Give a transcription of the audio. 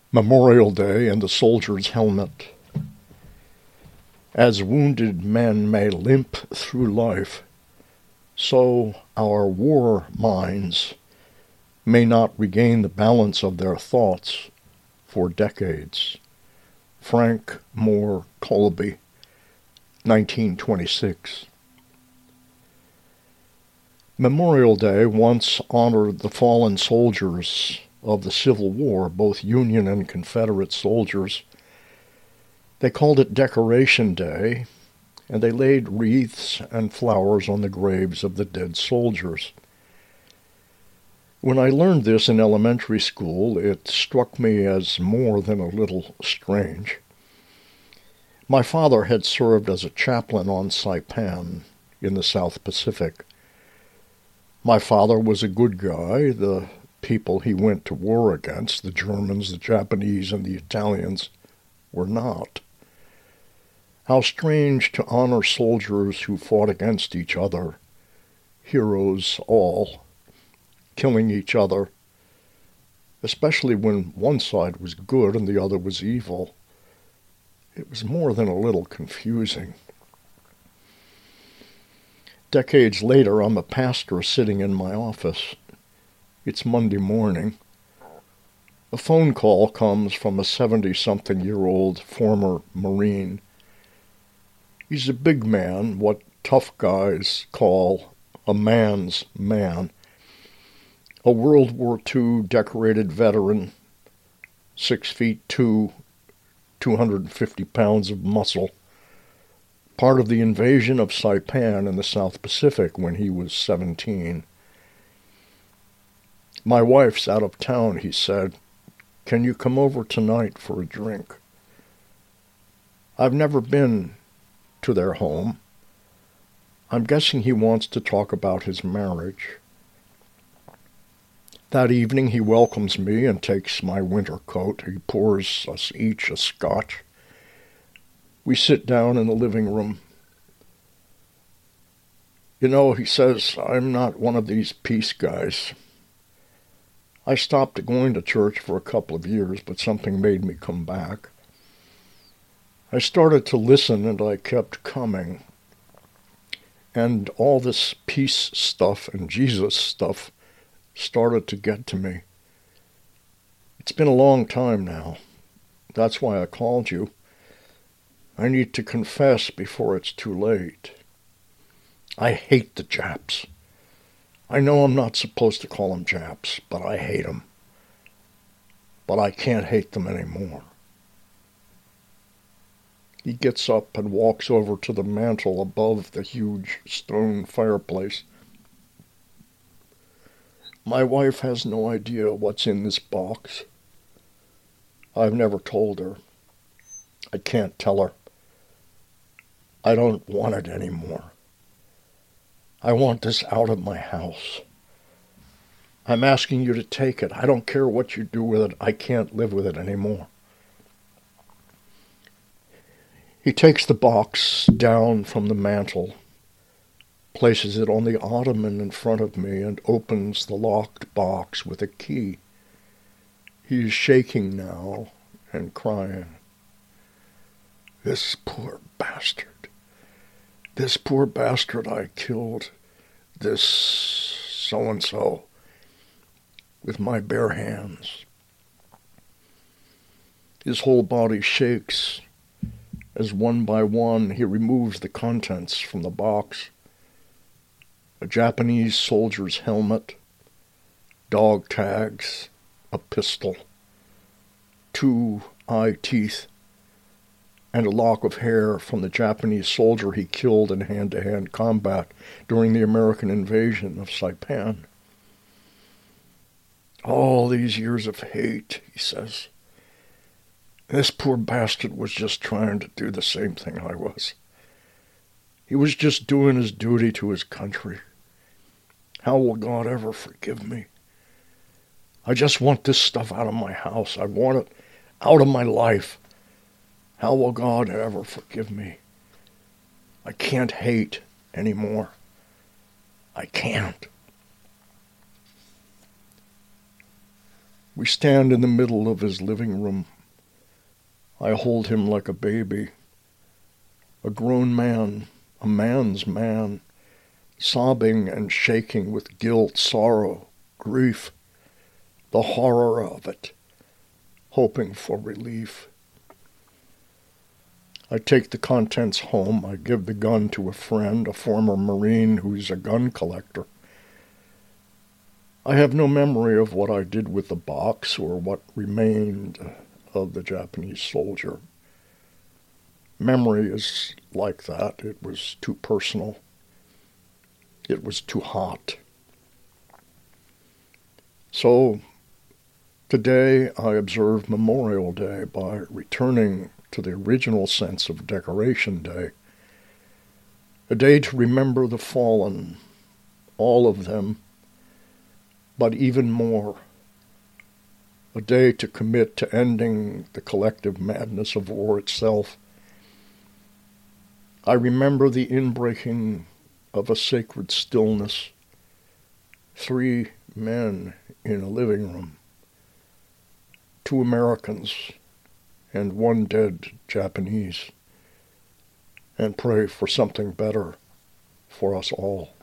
Memorial Day and the soldier's helmet. As wounded men may limp through life, so our war minds may not regain the balance of their thoughts for decades. Frank Moore Colby, 1926. Memorial Day once honored the fallen soldiers of the Civil War, both Union and Confederate soldiers. They called it Decoration Day, and they laid wreaths and flowers on the graves of the dead soldiers. When I learned this in elementary school, it struck me as more than a little strange. My father had served as a chaplain on Saipan in the South Pacific. My father was a good guy. The people he went to war against, the Germans, the Japanese, and the Italians, were not. How strange to honor soldiers who fought against each other, heroes all, killing each other, especially when one side was good and the other was evil. It was more than a little confusing. Decades later, I'm a pastor sitting in my office. It's Monday morning. A phone call comes from a 70-something-year-old former Marine. He's a big man, what tough guys call a man's man. A World War II decorated veteran, 6'2", 250 pounds of muscle. Part of the invasion of Saipan in the South Pacific when he was 17. My wife's out of town, he said. Can you come over tonight for a drink? I've never been to their home. I'm guessing he wants to talk about his marriage. That evening he welcomes me and takes my winter coat. He pours us each a scotch. We sit down in the living room. You know, he says, I'm not one of these peace guys. I stopped going to church for a couple of years, but something made me come back. I started to listen and I kept coming. And all this peace stuff and Jesus stuff started to get to me. It's been a long time now. That's why I called you. I need to confess before it's too late. I hate the Japs. I know I'm not supposed to call them Japs, but I hate them. But I can't hate them anymore. He gets up and walks over to the mantel above the huge stone fireplace. My wife has no idea what's in this box. I've never told her. I can't tell her. I don't want it anymore. I want this out of my house. I'm asking you to take it. I don't care what you do with it. I can't live with it anymore. He takes the box down from the mantel, places it on the ottoman in front of me, and opens the locked box with a key. He is shaking now and crying. This poor bastard. This poor bastard I killed. This so-and-so. With my bare hands. His whole body shakes as one by one he removes the contents from the box. A Japanese soldier's helmet, dog tags, a pistol, 2 eye teeth, and a lock of hair from the Japanese soldier he killed in hand-to-hand combat during the American invasion of Saipan. All these years of hate, he says. This poor bastard was just trying to do the same thing I was. He was just doing his duty to his country. How will God ever forgive me? I just want this stuff out of my house. I want it out of my life. How will God ever forgive me? I can't hate anymore. I can't. We stand in the middle of his living room. I hold him like a baby, a grown man, a man's man, sobbing and shaking with guilt, sorrow, grief, the horror of it, hoping for relief. I take the contents home. I give the gun to a friend, a former Marine who's a gun collector. I have no memory of what I did with the box or what remained of the Japanese soldier. Memory is like that. It was too personal. It was too hot. So today I observe Memorial Day by returning to the original sense of Decoration Day, a day to remember the fallen, all of them, but even more, a day to commit to ending the collective madness of war itself. I remember the inbreaking of a sacred stillness, 3 men in a living room, 2 Americans and 1 dead Japanese, and pray for something better for us all.